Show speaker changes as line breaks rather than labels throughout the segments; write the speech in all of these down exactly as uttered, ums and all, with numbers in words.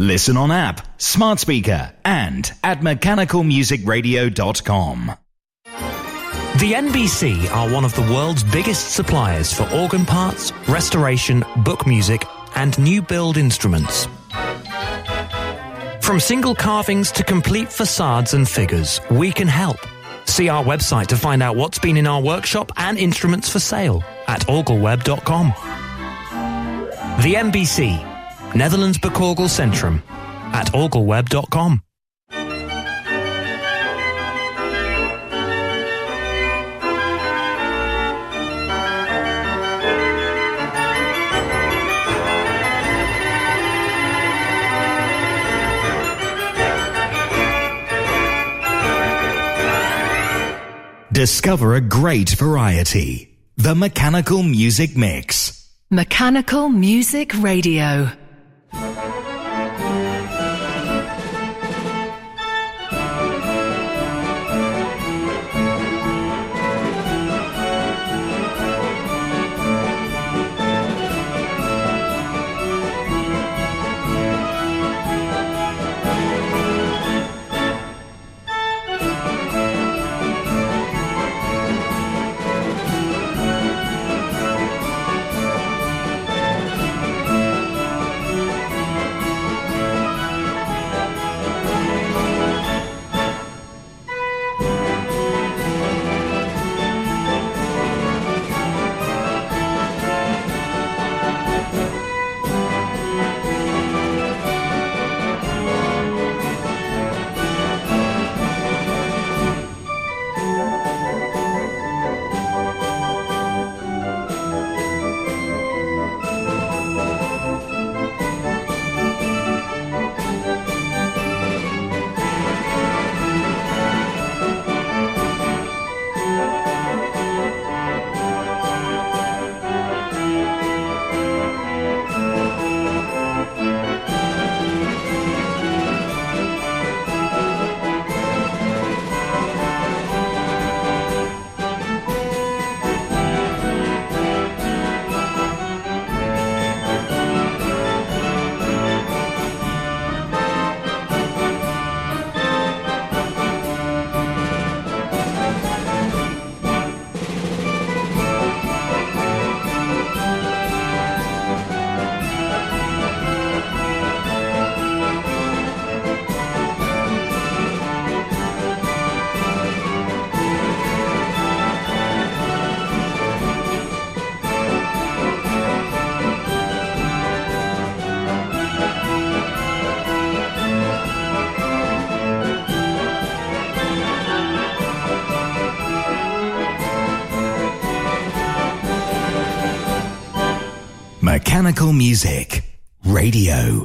Listen on app, smart speaker, and at mechanical music radio dot com.
The N B C are one of the world's biggest suppliers for organ parts, restoration, book music, and new build instruments. From single carvings to complete facades and figures, we can help. See our website to find out what's been in our workshop and instruments for sale at orgelweb dot com. The N B C, Netherlands Bekorgel Centrum, at orgelweb dot com.
Discover a great variety. The Mechanical Music Mix.
Mechanical Music Radio.
Mechanical Music Radio.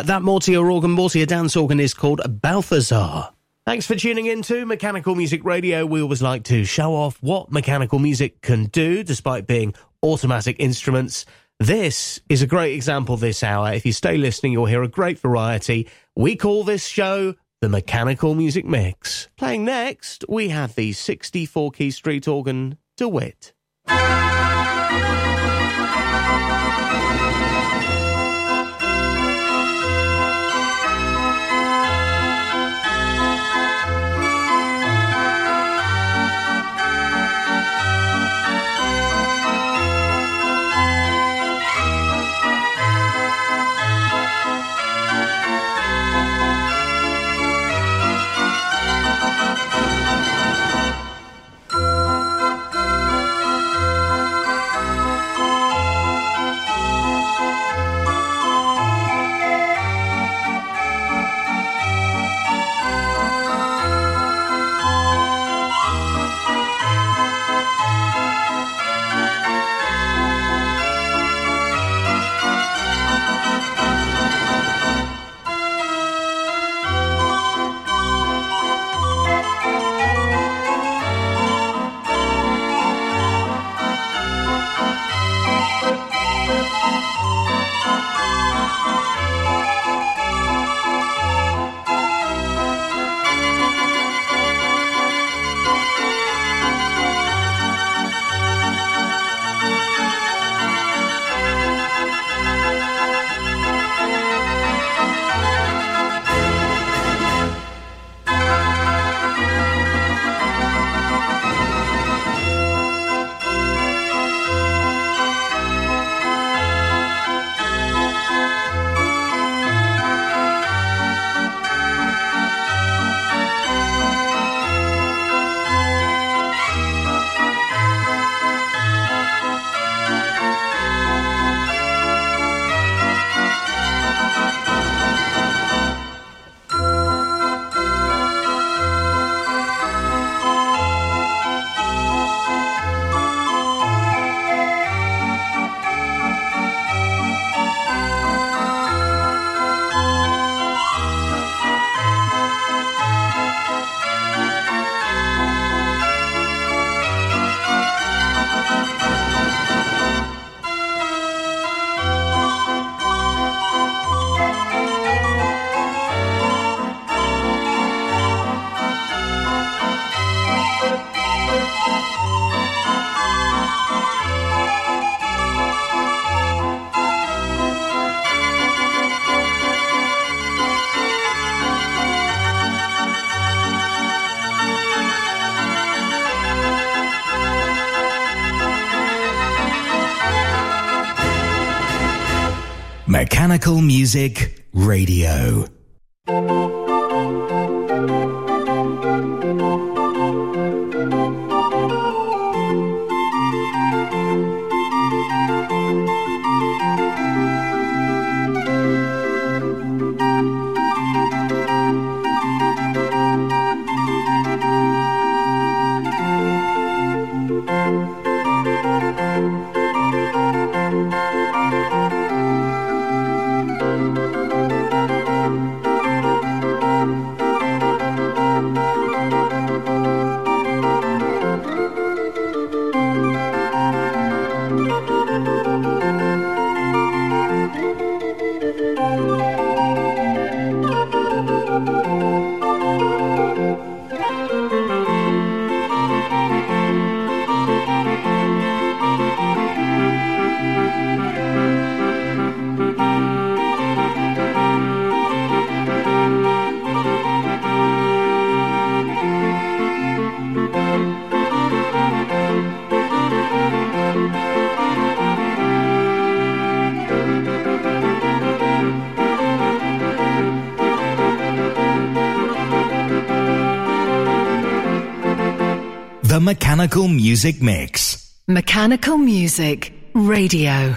Uh, that Mortier organ, Mortier dance organ, is called Balthazar. Thanks for tuning in to Mechanical Music Radio. We always like to show off what mechanical music can do, despite being automatic instruments. This is a great example this hour. If you stay listening, you'll hear a great variety. We call this show the Mechanical Music Mix. Playing next, we have the sixty-four key street organ, DeWitt.
Mechanical Music Radio. The Mechanical Music Mix.
Mechanical Music Radio.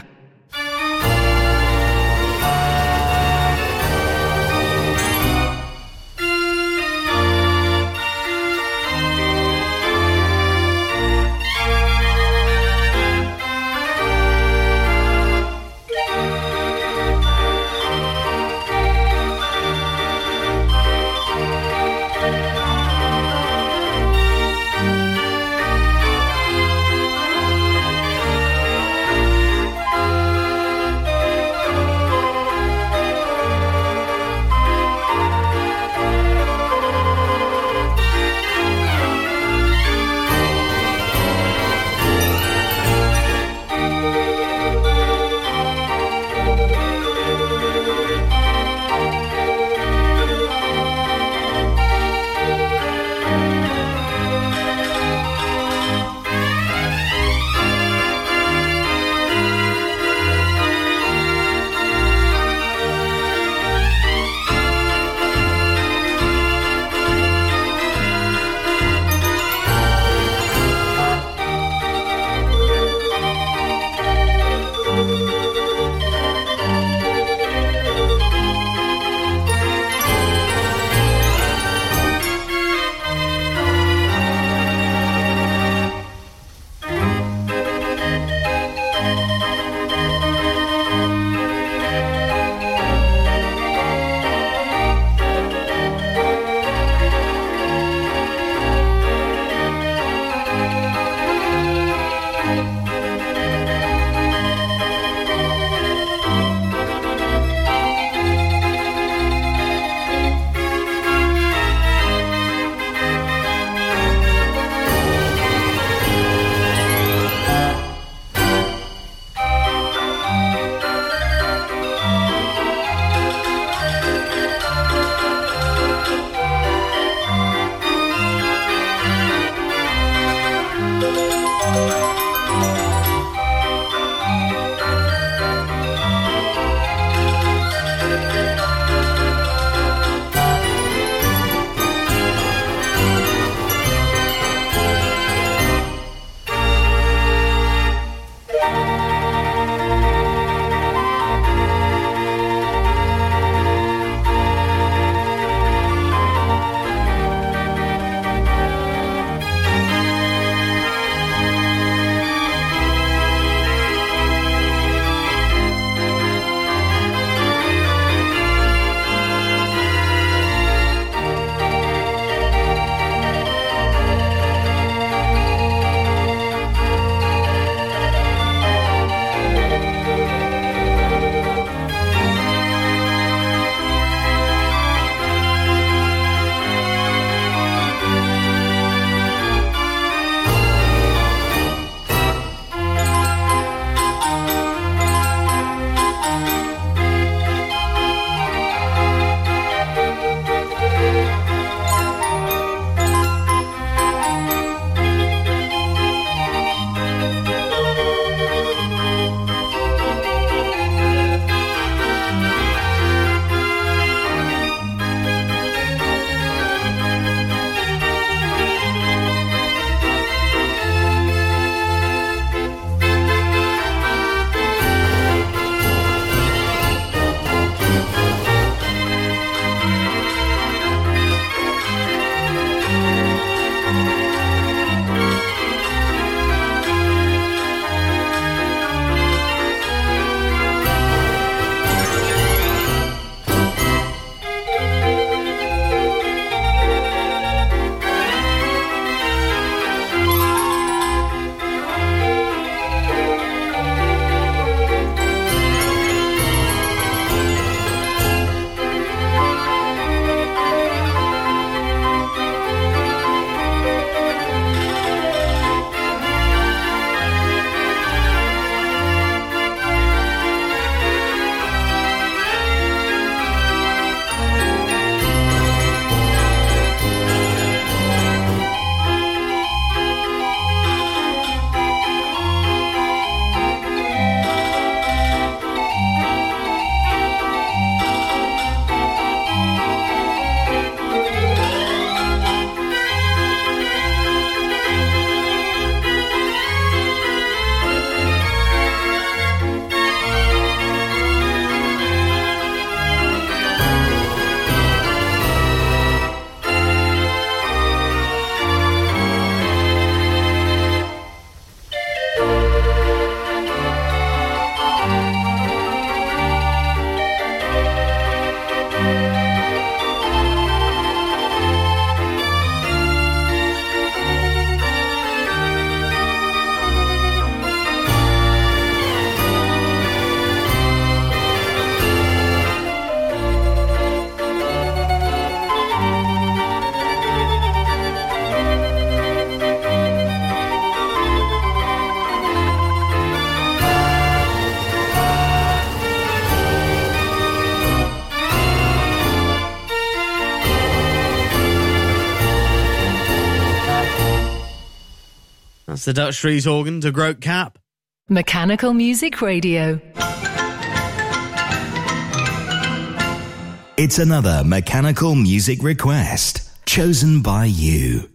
the Dutch Trees organ to Groot Cap.
Mechanical Music Radio.
It's another mechanical music request chosen by you.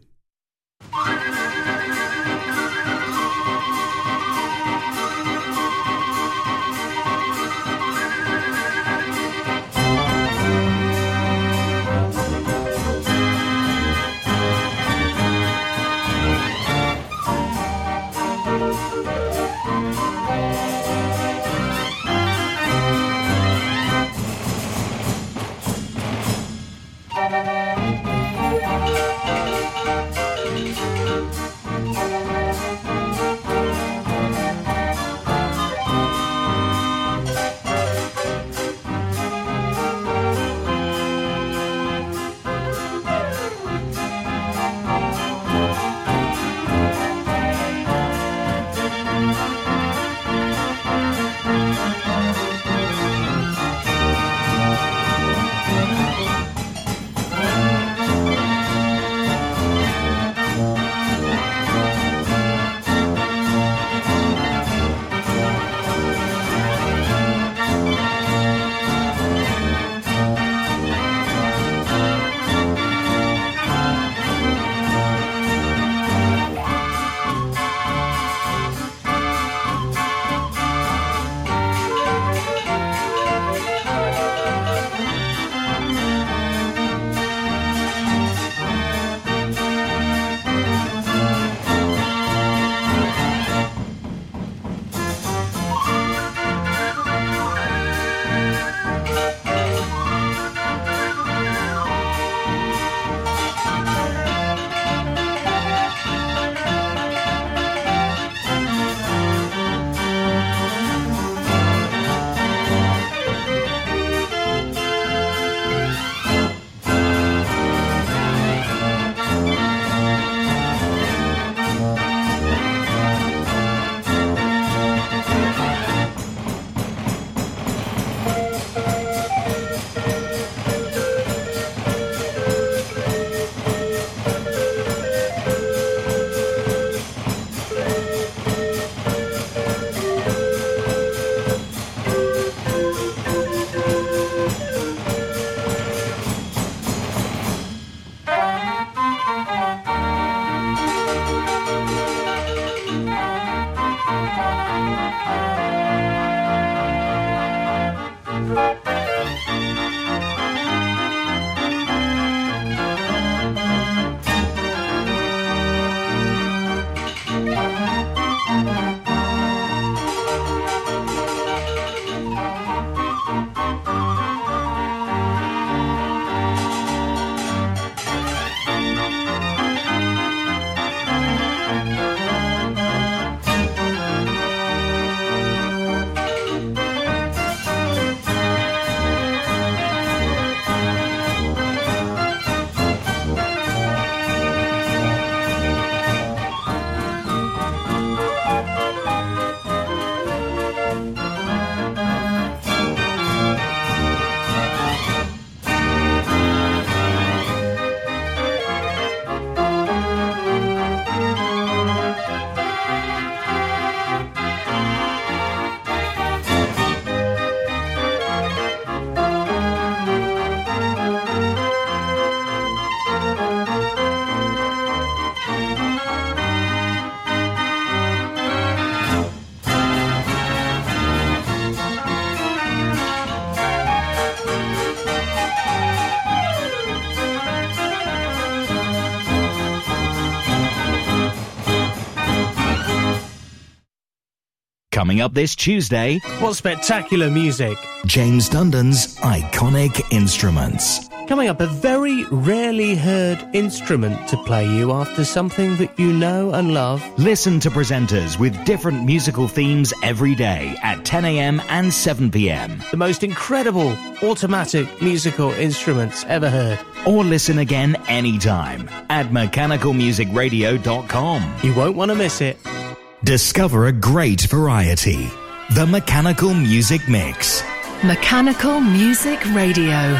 Coming up this Tuesday,
what spectacular music!
James Dundon's iconic instruments.
Coming up, a very rarely heard instrument to play you after something that you know and love.
Listen to presenters with different musical themes every day at ten a.m. and seven p.m.
The most incredible automatic musical instruments ever heard.
Or listen again anytime at mechanical music radio dot com.
You won't want to miss it.
Discover a great variety. The Mechanical Music Mix.
Mechanical Music Radio.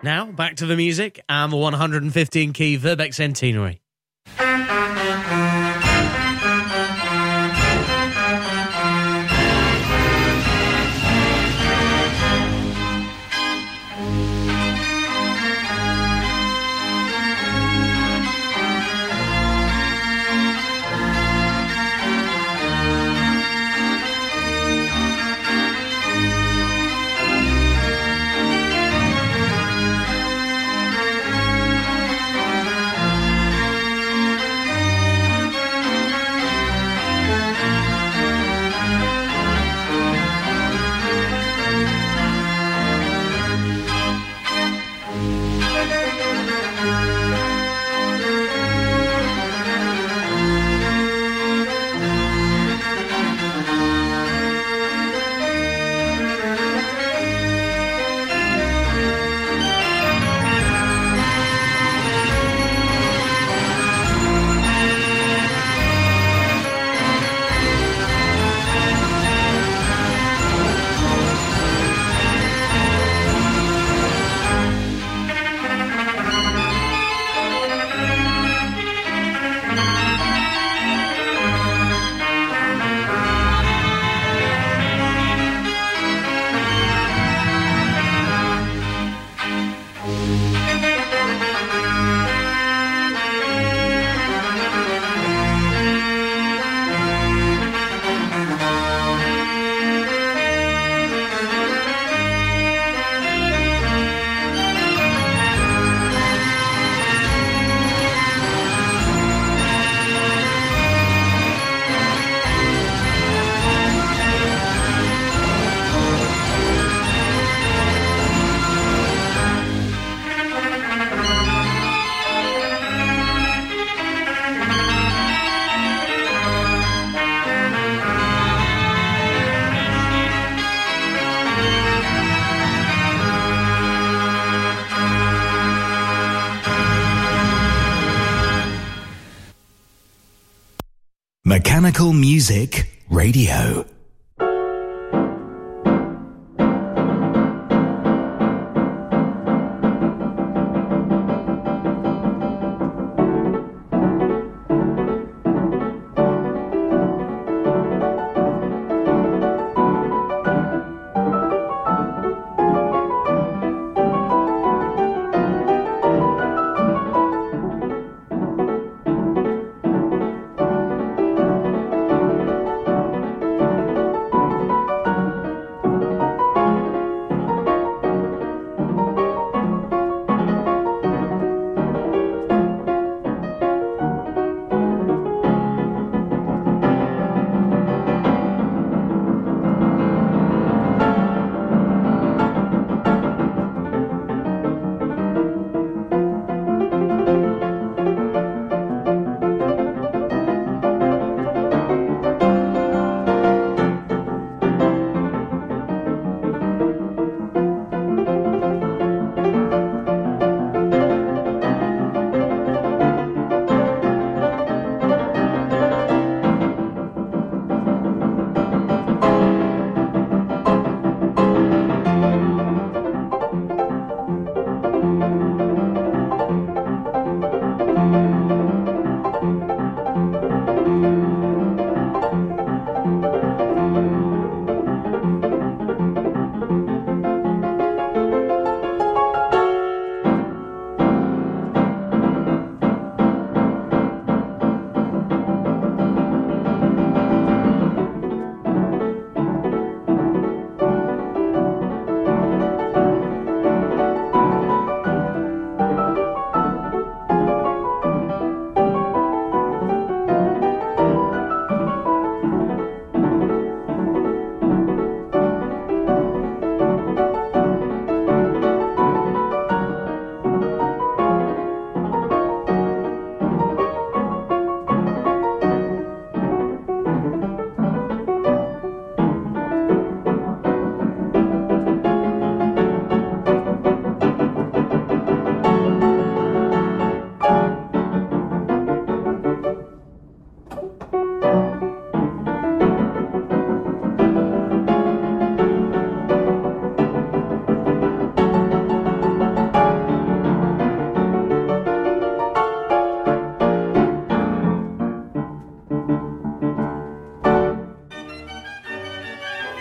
Now, back to the music and the one hundred fifteen key Verbeeck Centenary.
Mechanical Music Radio.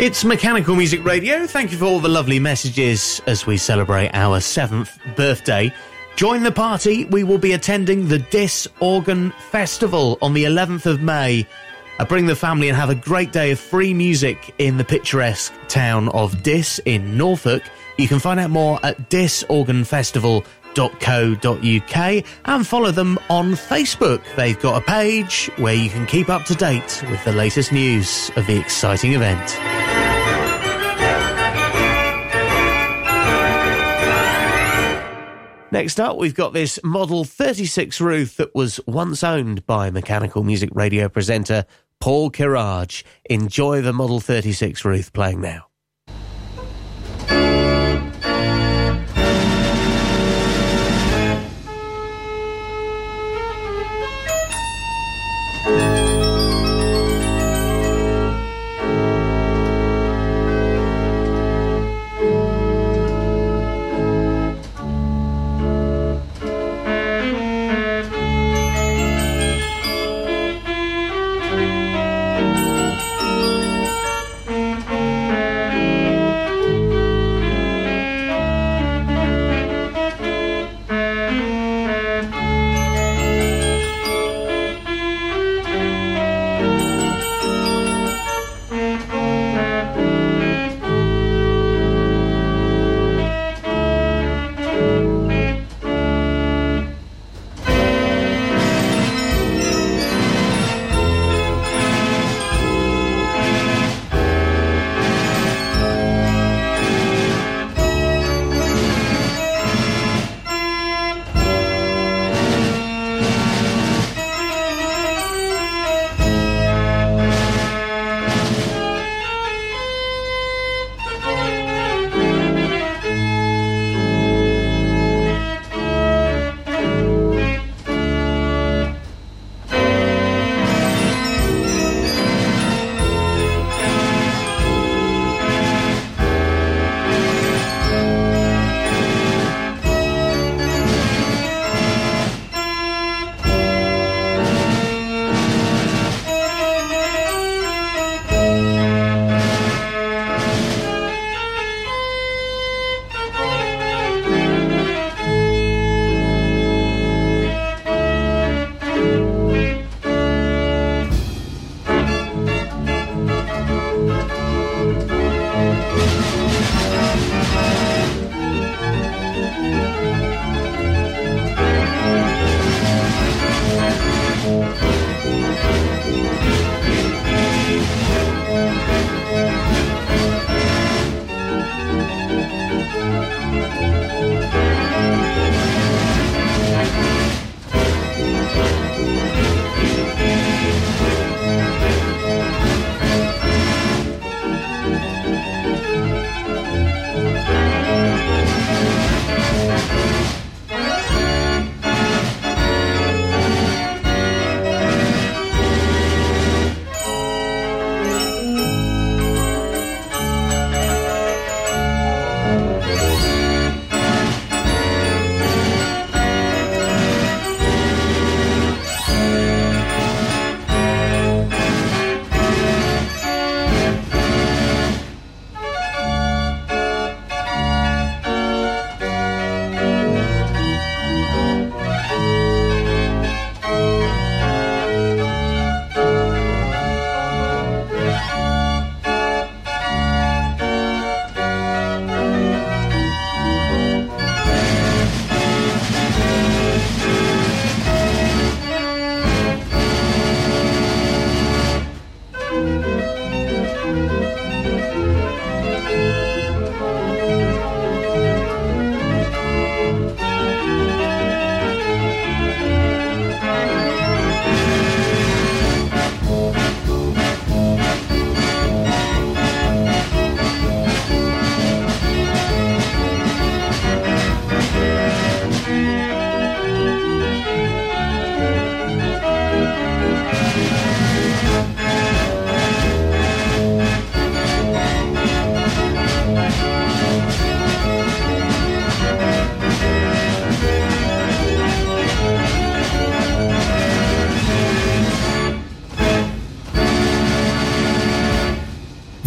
It's Mechanical Music Radio. Thank you for all the lovely messages as we celebrate our seventh birthday. Join the party. We will be attending the Diss Organ Festival on the eleventh of May. Uh, bring the family and have a great day of free music in the picturesque town of Diss in Norfolk. You can find out more at diss organ festival dot co dot uk and follow them on Facebook. They've got a page where you can keep up to date with the latest news of the exciting event. Next up, we've got this Model thirty-six Ruth that was once owned by Mechanical Music Radio presenter Paul Kirage. Enjoy the Model thirty-six Ruth playing now.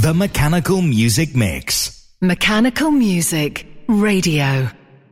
The Mechanical Music Mix.
Mechanical Music Radio.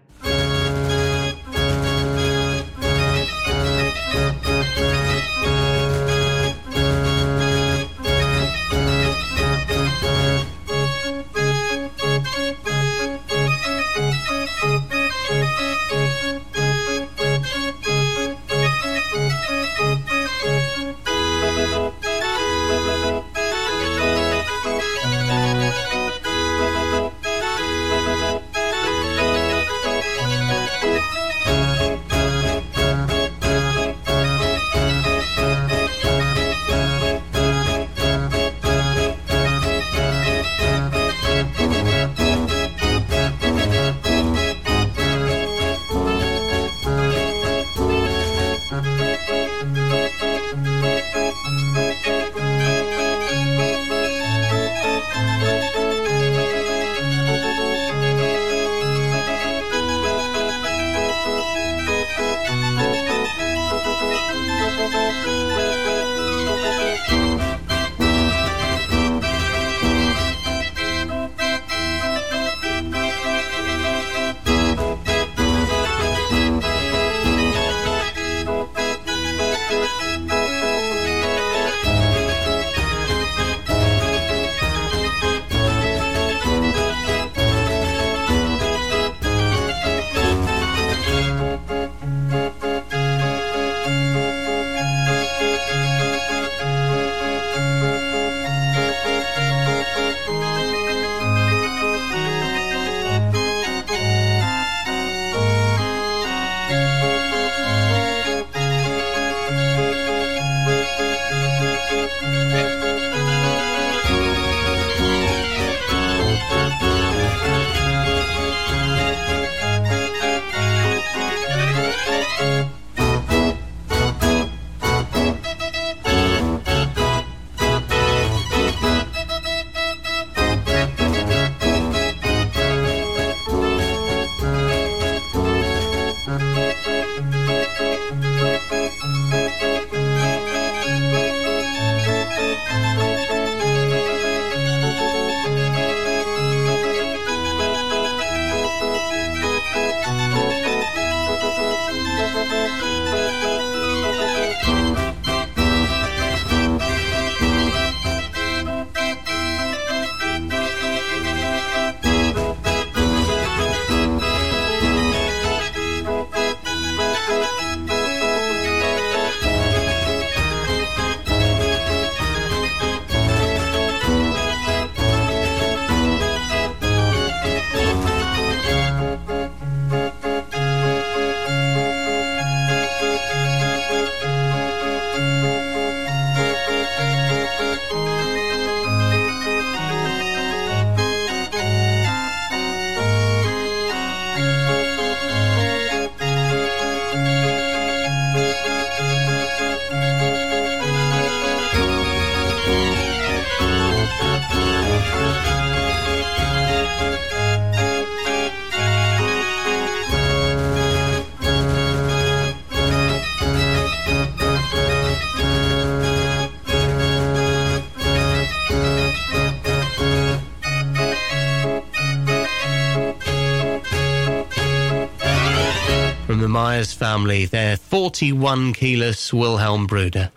The Myers family, their forty-one keyless Wilhelm Bruder.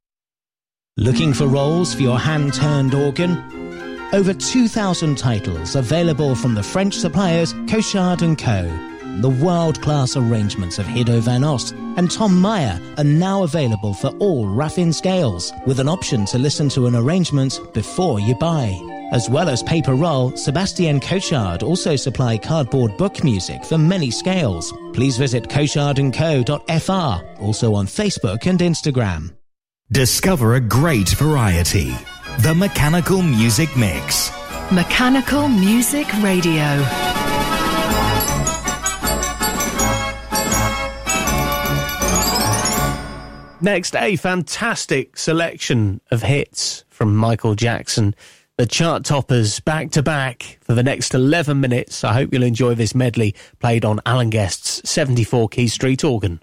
Looking for rolls for your hand-turned organ? Over two thousand titles available from the French suppliers Cochard and Co. The world-class arrangements of Hiddo van Ost and Tom Meyer are now available for all Raffin scales, with an option to listen to an arrangement before you buy. As well as paper roll, Sébastien Cochard also supply cardboard book music for many scales. Please visit cochard and co dot f r, also on Facebook and Instagram.
Discover a great variety. The Mechanical Music Mix.
Mechanical Music Radio.
Next, a fantastic selection of hits from Michael Jackson. The chart toppers back to back for the next eleven minutes. I hope you'll enjoy this medley played on Alan Guest's seventy-four key street organ.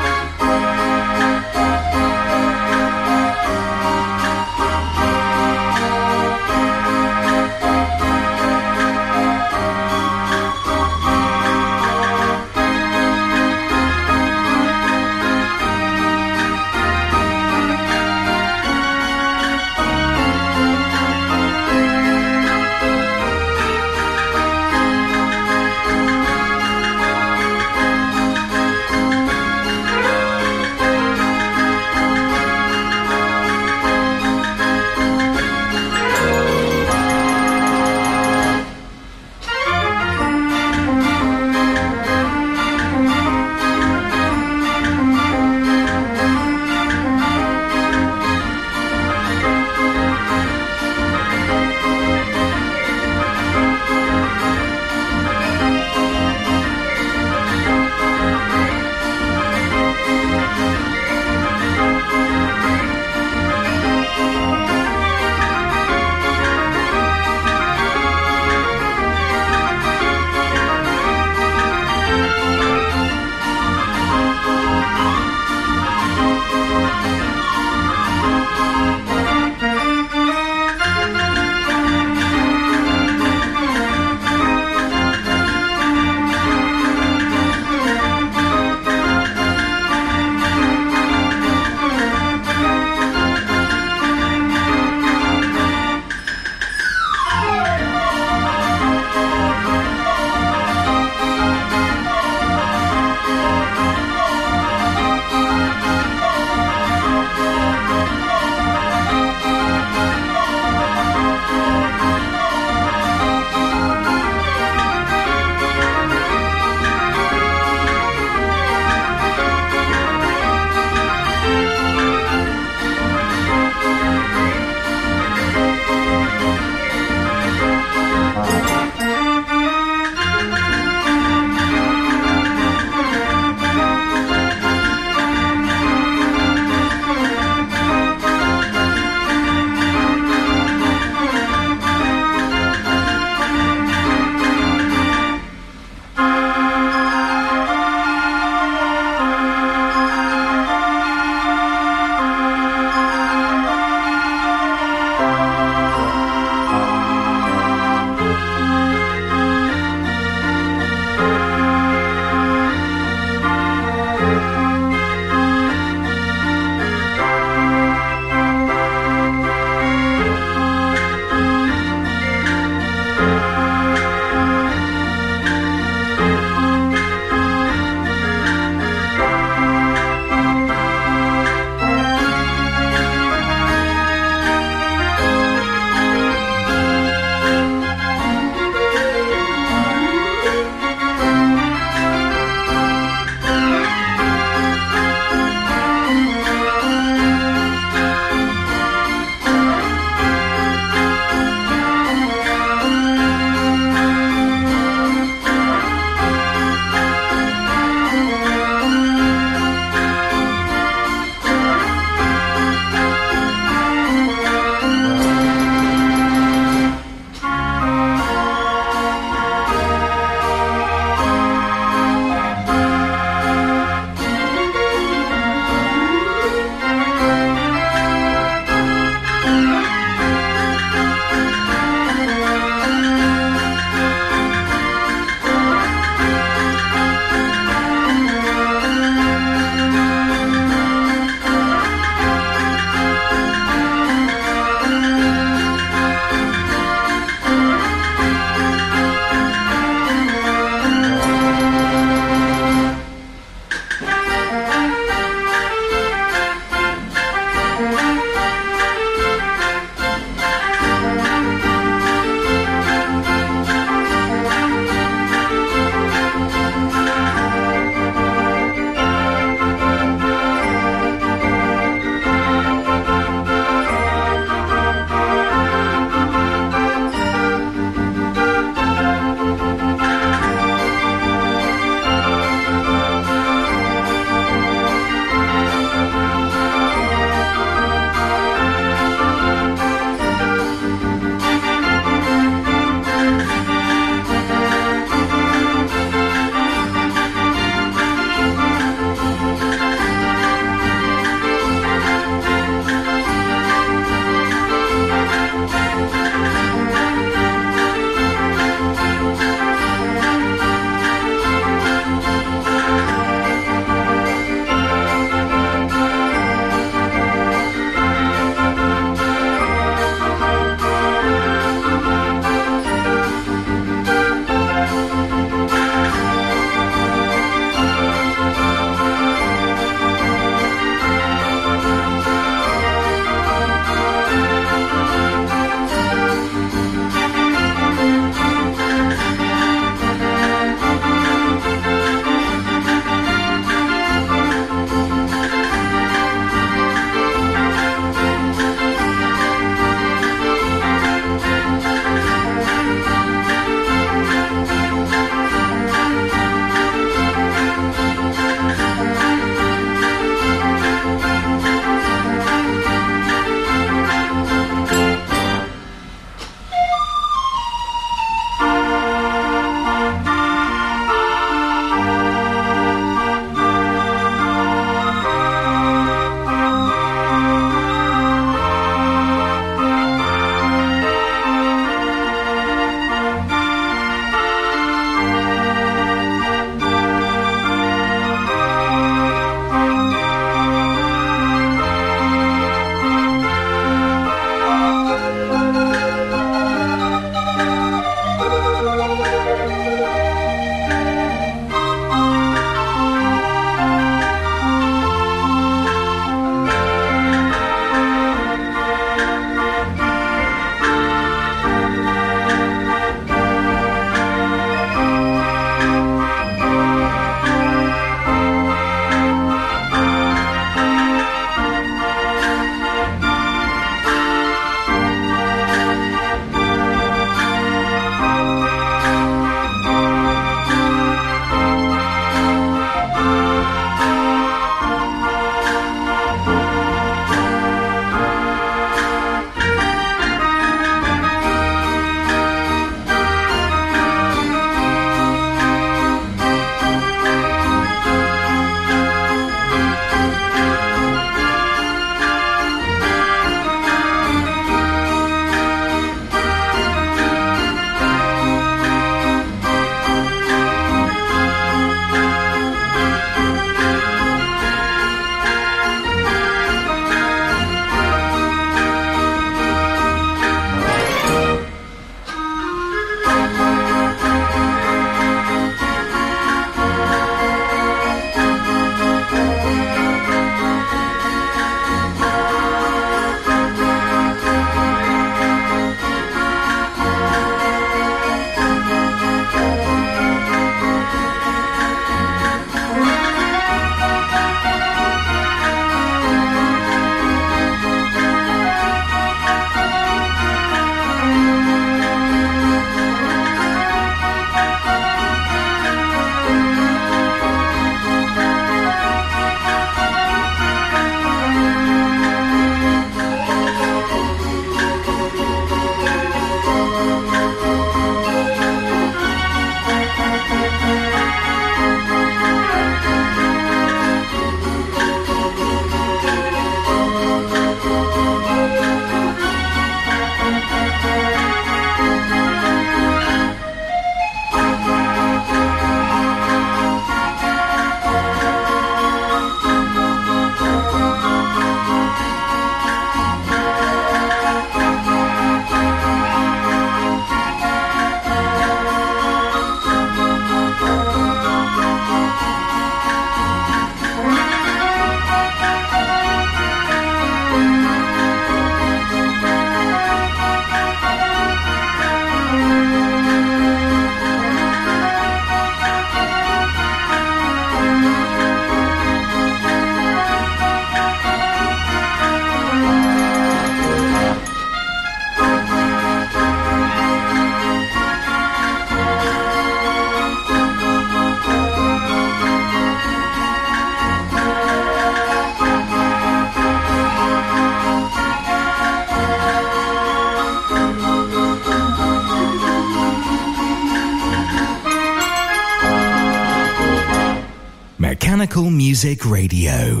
Mechanical Music Radio.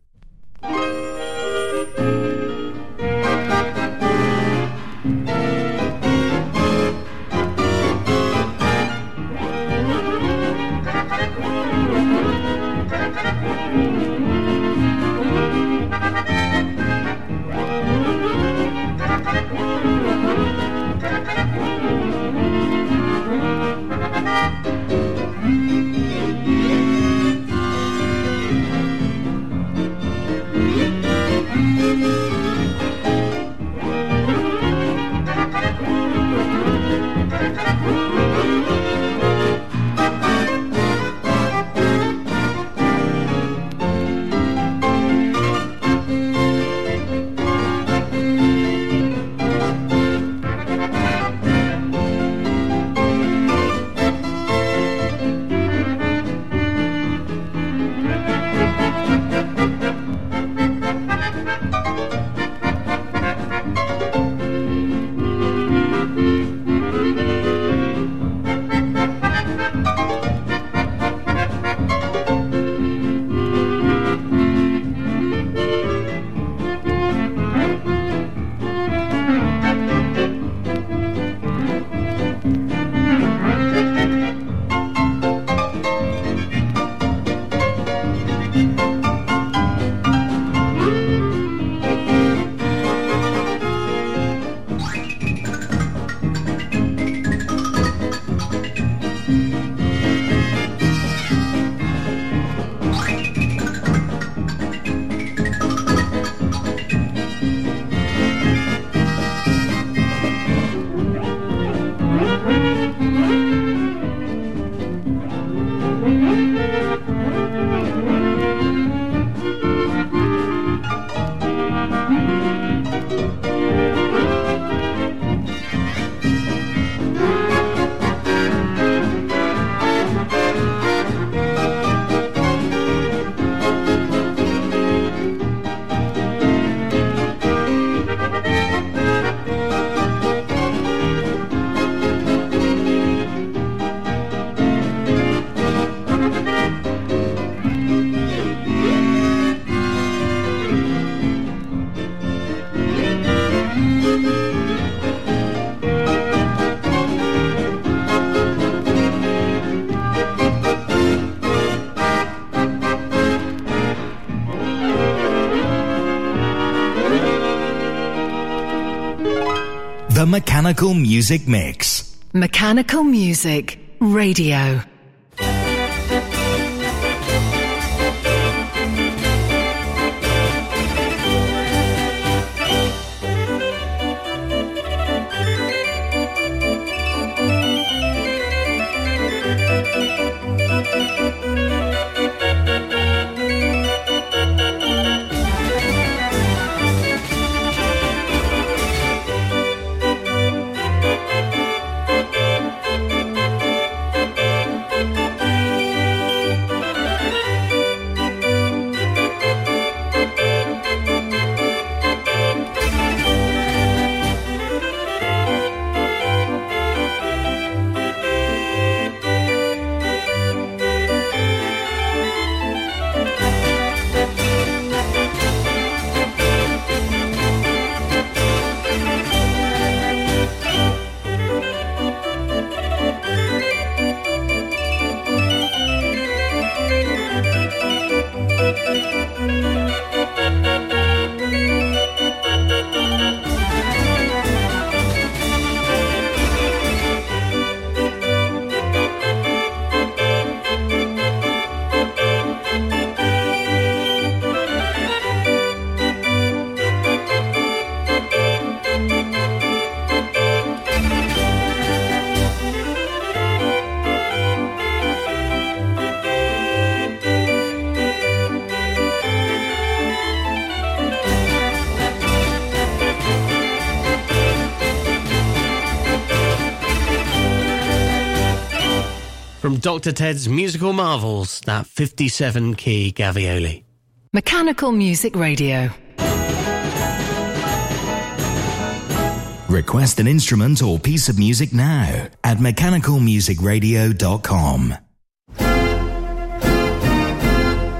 The Mechanical Music Mix.
Mechanical Music Radio.
From Doctor Ted's Musical Marvels, that fifty-seven key Gavioli.
Mechanical Music Radio.
Request an instrument or piece of music now at mechanical music radio dot com.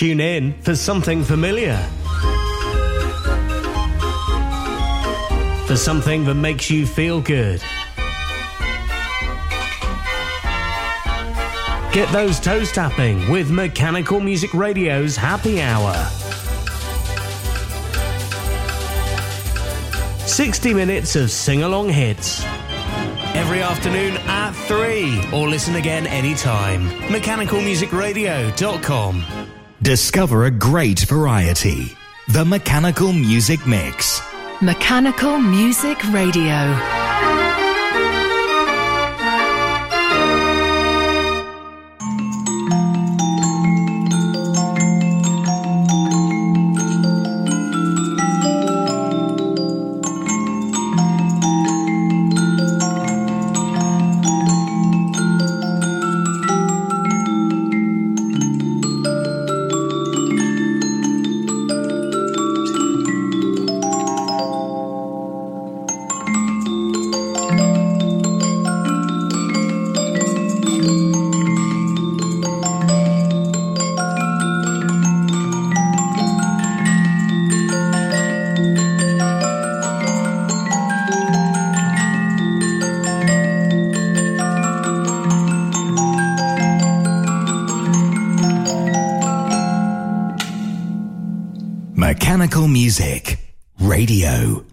tune in for something familiar. For something that makes you feel good. Get those toes tapping with Mechanical Music Radio's Happy Hour. sixty minutes of sing-along hits. Every afternoon at three, or listen again anytime. mechanical music radio dot com.
Discover a great variety. The Mechanical Music Mix.
Mechanical Music Radio.
Mechanical Music Radio.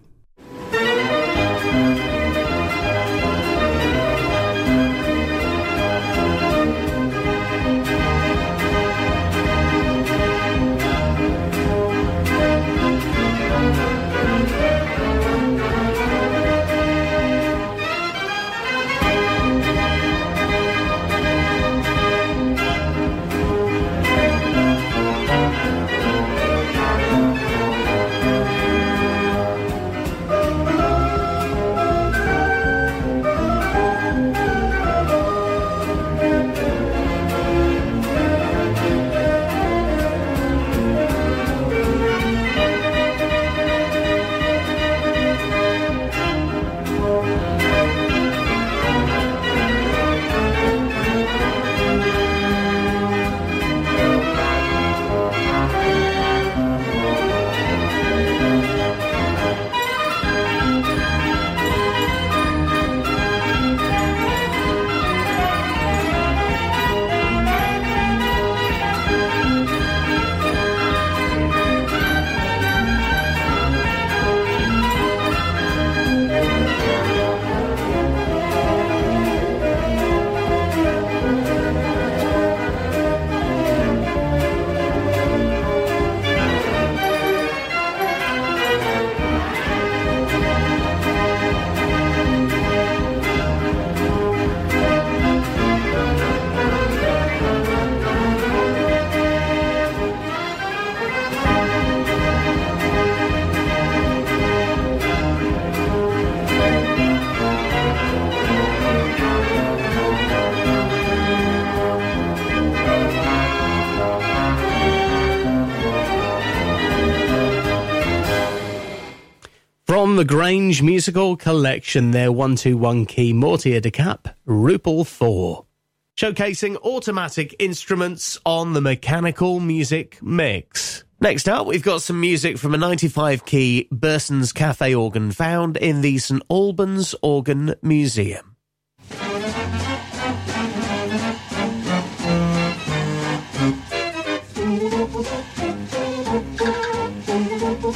From the Grange Musical Collection, their one two one key Mortier de Cap, Rupel four. Showcasing automatic instruments on the Mechanical Music Mix. Next up, we've got some music from a ninety-five key Burson's Cafe organ found in the St Albans Organ Museum.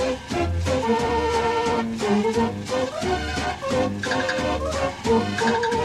Thank you.